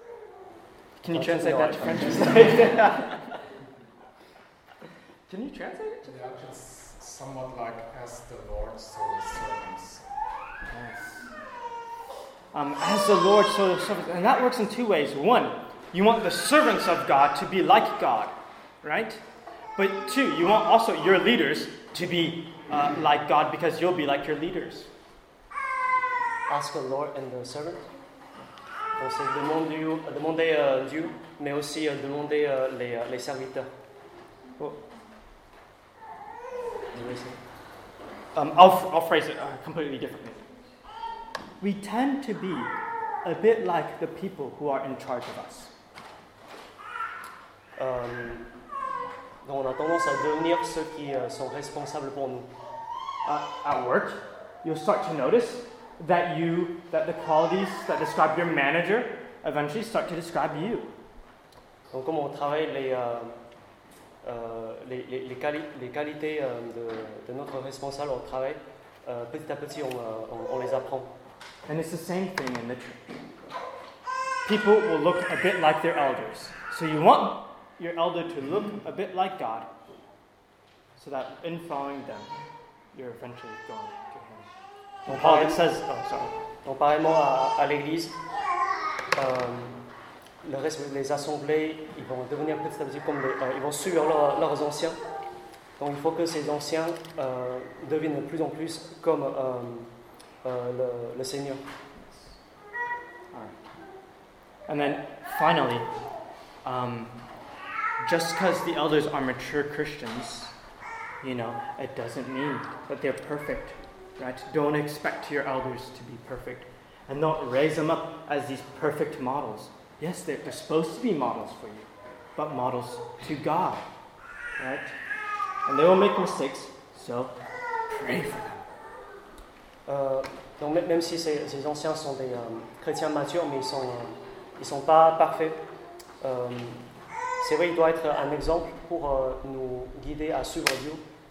Can you translate that to French? Can you translate it to Yeah, it's somewhat like as the Lord, so the servants. Yes. Um, as the Lord, so the servants. And that works in two ways. One, you want the servants of God to be like God, right? But two, you want also your leaders to be uh, like God because you'll be like your leaders. Ask the Lord and the servant. Donc c'est demander, demander euh, Dieu, mais aussi euh, demander euh, les, euh, les serviteurs. Well, um, I'll, I'll phrase it uh, completely differently. We tend to be a bit like the people who are in charge of us. Euh, donc on a tendance à devenir ceux qui euh, sont responsables pour nous. Uh, at work, you'll start to notice that you that the qualities that describe your manager eventually start to describe you. Donc comme on travaille les, euh, euh, les, les, les, quali- les qualités euh, de, de notre responsable au travail, euh, petit à petit on, euh, on, on les apprend. And it's the same thing in the church. People will look a bit like their elders. So you want your elder to look a bit like God, so that in following them, you're eventually going to Him. Donc, Paul pareil- it says, oh sorry. donc pareillement à, à l'église, euh, le reste, les assemblées, ils vont devenir petit à petit comme les, euh, ils vont suivre leur- leurs anciens. Donc il faut que ces anciens euh, deviennent de plus en plus comme euh, euh, le, le Seigneur. All right. And then finally, um, just because the elders are mature Christians, you know, it doesn't mean that they're perfect, right? Don't expect your elders to be perfect. And don't raise them up as these perfect models. Yes, they're, they're supposed to be models for you, but models to God, right? And they will make mistakes, so pray for them. Euh, donc même, même si ces, ces anciens sont des euh, chrétiens matures, mais ils sont, euh, ils sont pas parfaits, euh, c'est vrai, il doit être un exemple pour euh, nous guider à suivre Dieu,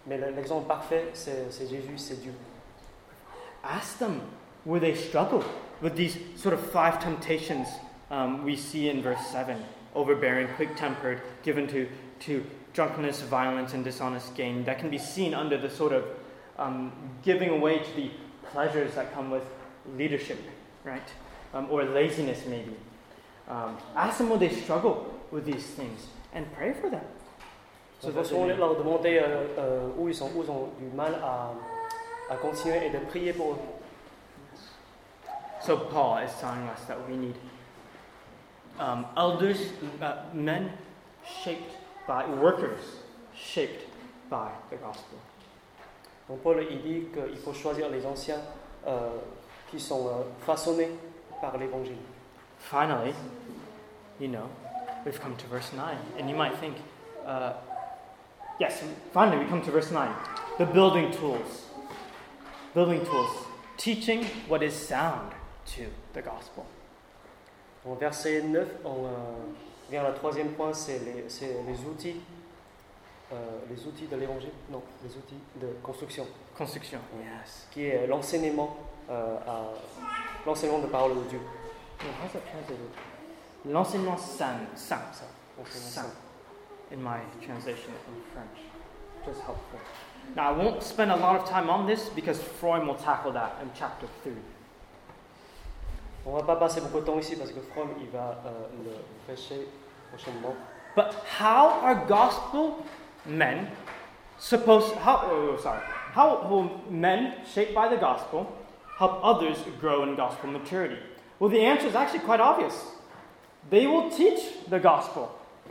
Mais le- l'exemple parfait, c'est c'est Jésus, c'est Dieu. Ask them where they struggle with these sort of five temptations um, we see in verse seven. Overbearing, quick-tempered, given to, to drunkenness, violence, and dishonest gain. That can be seen under the sort of um, giving away to the pleasures that come with leadership, right? Um, or laziness, maybe. Um, ask them where they struggle with these things and pray for them. So Donc, that façon, they may- leur demander euh, euh, où, ils sont, où ils ont du mal à, à continuer et de prier pour eux. So Paul is telling us that we need um, elders, uh, men shaped by, workers shaped by the gospel. Donc Paul il dit qu'il faut choisir les anciens euh, qui sont euh, façonnés par l'évangile. Finally, you know, we've come to verse nine, and you might think, uh, yes, finally we come to verse nine. The building tools. Building tools. Teaching what is sound to the gospel. Au verset neuf, on euh, vient à la troisième point, c'est les, c'est les outils, euh, les outils de l'évangile, non, les outils de construction, Construction. Yes. qui est l'enseignement, euh, à, l'enseignement de parole de Dieu. Yeah, how's that translated? L'enseignement saint, saint, L'enseignement saint, saint. in my translation in French. Just helpful. Now, I won't spend a lot of time on this because Freud will tackle that in chapter three. On va pas passer beaucoup de temps ici parce que Fromm il va euh, le prêcher prochainement. But how are gospel men supposed? How? Oh, sorry. How will men shaped by the gospel help others grow in gospel maturity? Well, the answer is actually quite obvious. They will teach the gospel.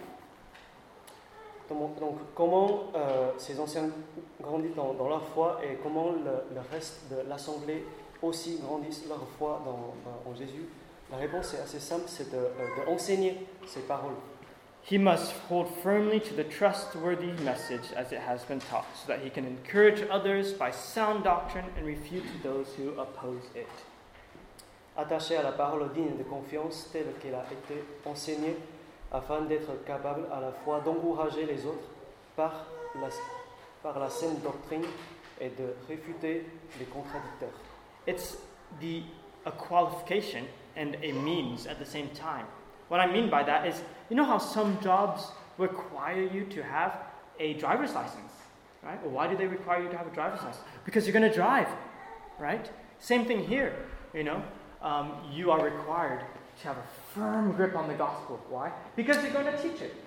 Donc, donc, comment euh, ces anciens grandissent dans, dans leur foi et comment le, le reste de l'assemblée aussi grandissent leur foi dans, dans- en Jésus? La réponse est assez simple, c'est de, euh, de enseigner ces paroles. He must hold firmly to the trustworthy message as it has been taught, so that he can encourage others by sound doctrine and refute those who oppose it. Attaché à la parole digne de confiance telle qu'elle a été enseignée, afin d'être capable à la fois d'encourager les autres par la, par la saine doctrine et de réfuter les contradicteurs. It's the a qualification and a means at the same time. What I mean by that is, you know how some jobs require you to have a driver's license, right? Well, why do they require you to have a driver's license? Because you're going to drive, right? Same thing here, you know. Um, you are required to have a firm grip on the gospel. Why? Because you're going to teach it.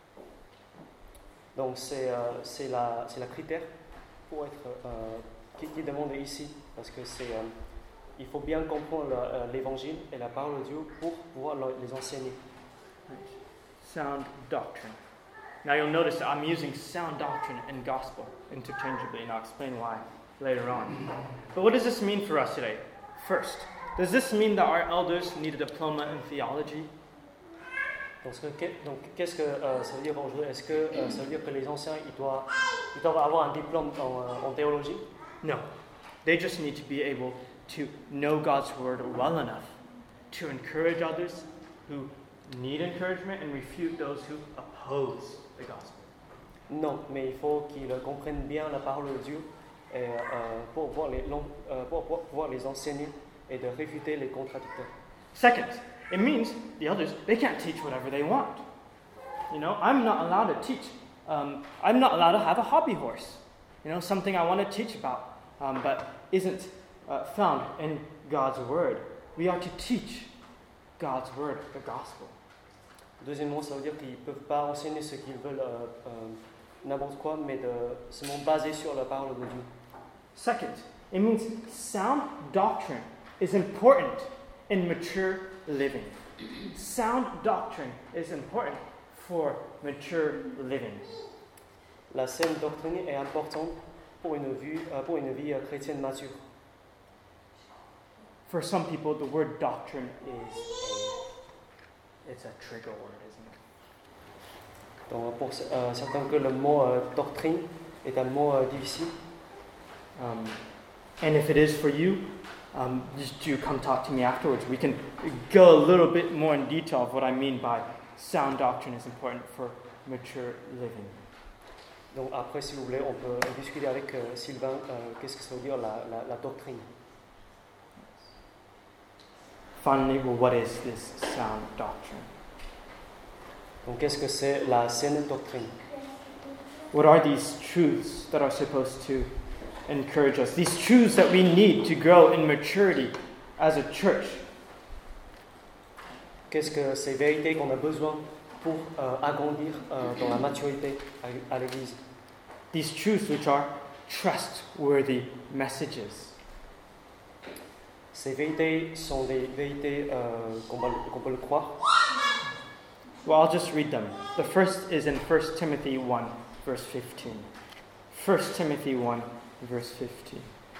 Donc c'est euh, c'est la, c'est la critère pour être, euh, qui, qui demande ici, parce que c'est, euh, il faut bien comprendre la- euh, l'évangile et la parole de Dieu pour pouvoir le- les enseigner. Sound doctrine. Now you'll notice that I'm using sound doctrine and gospel interchangeably, and I'll explain why later on. But what does this mean for us today? First, does this mean that our elders need a diploma in theology? Donc, ce que- donc, qu'est-ce que euh, ça veut dire aujourd'hui? Est-ce que euh, ça veut dire que les anciens ils doivent, ils doivent avoir un diplôme en, euh, en théologie? No. They just need to be able to know God's word well enough to encourage others who need encouragement and refute those who oppose the gospel. Non, mais il faut qu'ils comprennent bien la parole de Dieu et, euh, pour, pouvoir les, l'en- euh, pour pour pouvoir les enseigner et de réfuter les contradicteurs. Second, it means the elders, they can't teach whatever they want. You know, I'm not allowed to teach. Um, I'm not allowed to have a hobby horse. You know, something I want to teach about, um, but isn't uh, found in God's word. We are to teach God's word, the gospel. Deuxièmement, ça veut dire qu'ils ne peuvent pas enseigner ce qu'ils veulent, euh, euh, n'importe quoi, mais de seulement basé sur la parole de Dieu. Second, it means sound doctrine is important in mature living. Sound doctrine is important for mature living. La saine doctrine est importante pour une vie, euh, pour une vie euh, chrétienne mature. For some people, the word doctrine is a, it's a trigger word, isn't it? Donc, pour euh, certains que le mot euh, doctrine est un mot euh, difficile. Um, and if it is for you, um, just do come talk to me afterwards. We can go a little bit more in detail of what I mean by sound doctrine is important for mature living. Donc après, si vous voulez, on peut discuter avec euh, Sylvain euh, qu'est-ce que ça veut dire la, la, la doctrine. Finally, well, what is this sound doctrine? Donc qu'est-ce que c'est la saine doctrine? What are these truths that are supposed to encourage us? These truths that we need to grow in maturity as a church. Qu'est-ce que ces vérités qu'on a besoin pour euh, agrandir euh, dans la maturité à, à l'Église? These truths which are trustworthy messages. Ces vérités sont des vérités euh, qu'on, va, qu'on peut le croire. Well, I'll just read them. The first is in First Timothy one, verse fifteen. First Timothy one, verse fifteen.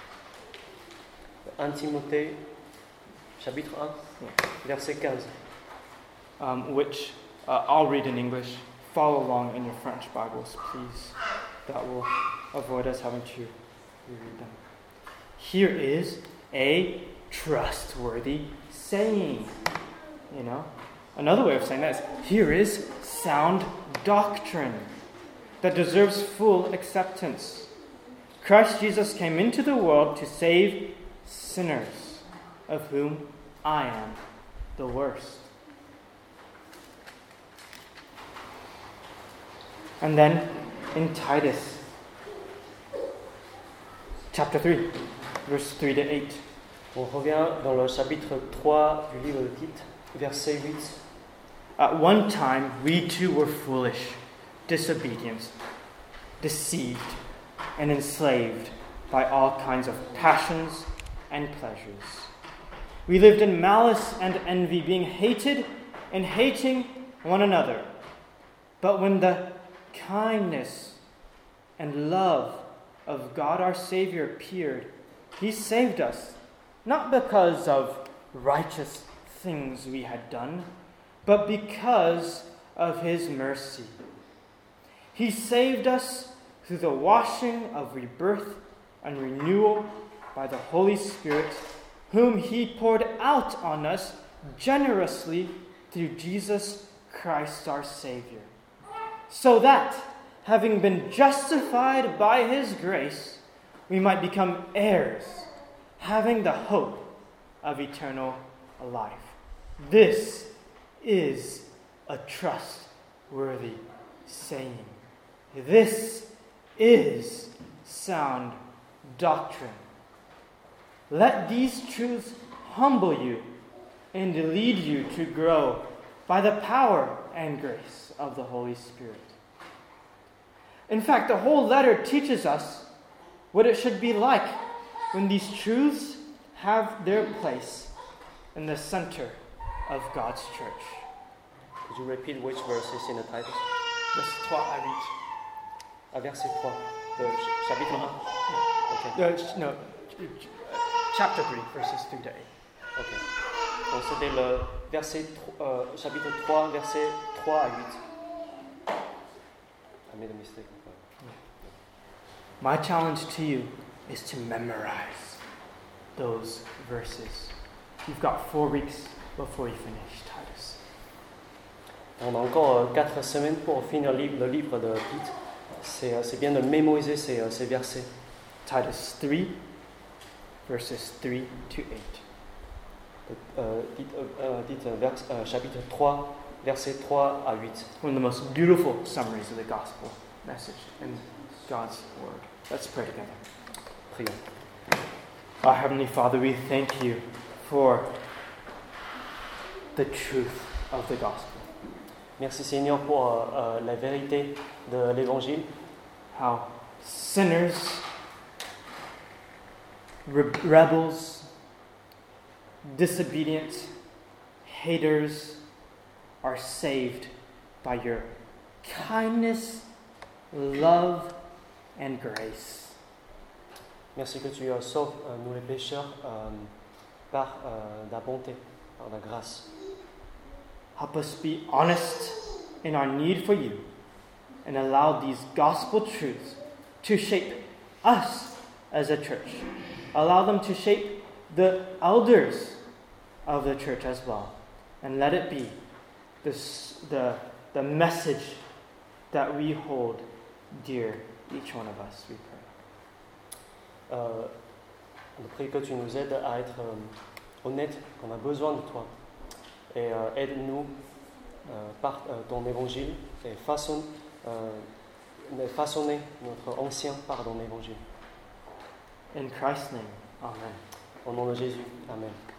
un Timothée, chapitre un, Yeah. verset quinze. Um, which uh, I'll read in English. Follow along in your French Bibles, please. That will avoid us having to reread them. Here is a trustworthy saying. You know, another way of saying that is here is sound doctrine that deserves full acceptance. Christ Jesus came into the world to save sinners, of whom I am the worst. And then in Titus chapter three, verse three to eight. On revient dans le chapitre trois du livre de Tite, verset huit. At one time, we too were foolish, disobedient, deceived, and enslaved by all kinds of passions and pleasures. We lived in malice and envy, being hated and hating one another. But when the kindness and love of God our Savior appeared, He saved us, not because of righteous things we had done, but because of His mercy. He saved us through the washing of rebirth and renewal by the Holy Spirit, whom He poured out on us generously through Jesus Christ our Savior, so that, having been justified by His grace, we might become heirs, having the hope of eternal life. This is a trustworthy saying. This is sound doctrine. Let these truths humble you and lead you to grow by the power and grace of the Holy Spirit. In fact, the whole letter teaches us what it should be like when these truths have their place in the center of God's church. Could you repeat which verses in the Titus? Verse three à eight. À verset trois, de chapitre un. Ok. Uh, no, chapter three, verses three to eight. Ok. Donc c'était le verset, euh, chapitre trois, verset trois à huit. I made a mistake. My challenge to you is to memorize those verses. You've got four weeks before you finish Titus. On a encore euh, quatre semaines pour finir le livre, le livre de Tite. C'est, euh, c'est bien de mémoriser ces, euh, ces versets. Titus three, verses three to eight. Euh, Tite, euh, Tite, vers, euh, chapitre trois, versets trois à huit. One of the most beautiful summaries of the gospel message in God's word. Let's pray together. Prions. Our Heavenly Father, we thank you for the truth of the gospel. Merci Seigneur pour euh, euh, la vérité de l'Évangile. How sinners, re- rebels, disobedient, haters are saved by your kindness, love, and grace. Merci que tu euh, sauves euh, nous les pécheurs euh, par euh, ta bonté, par ta grâce. Help us be honest in our need for you and allow these gospel truths to shape us as a church. Allow them to shape the elders of the church as well. And let it be this, the, the message that we hold dear each one of us, we pray. Euh, on prie que tu nous aides à être euh, honnêtes, qu'on a besoin de toi. Et euh, aide-nous euh, par euh, ton évangile et façonne, euh, façonner notre ancien par ton évangile. In Christ's name, amen. Au nom de Jésus, amen.